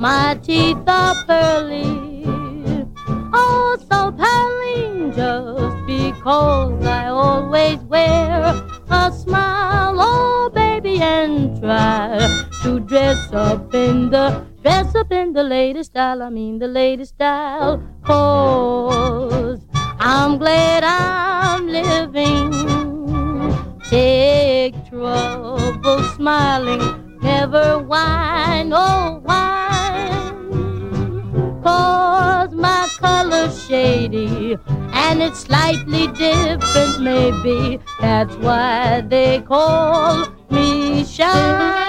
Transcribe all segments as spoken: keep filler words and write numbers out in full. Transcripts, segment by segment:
My teeth are pearly, oh so pearly, just because I always wear a smile, oh baby, and try to dress up in the, dress up in the latest style, I mean the latest style, 'cause I'm glad I'm living. Take trouble smiling, never whine, oh whine, 'cause my color's shady and it's slightly different maybe, that's why they call me Shine.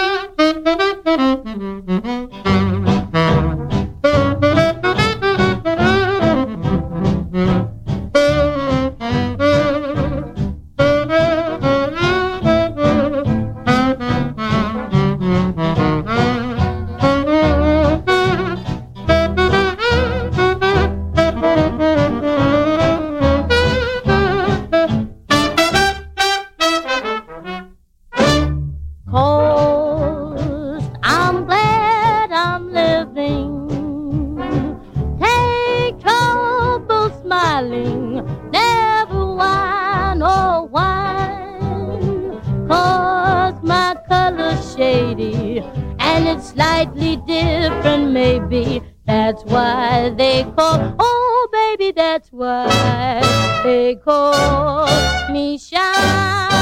Never whine or whine, 'cause my color's shady and it's slightly different maybe, that's why they call, oh baby, that's why they call me Shine.